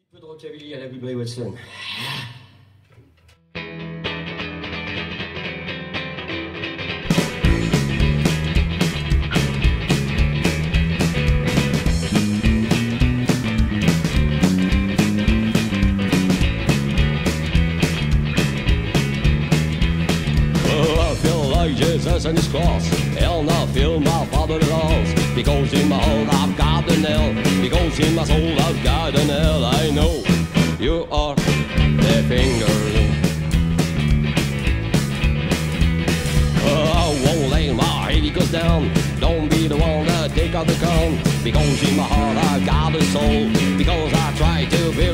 Peu de rockabilly à la Bill Watson. Jesus and his cross, I'll not feel my father's loss. Because in my heart I've got the nail. Because in my soul I've got the nail. I know you are the finger. I won't let my head goes down. Don't be the one that take out the count. Because in my heart I've got the soul. Because I try to be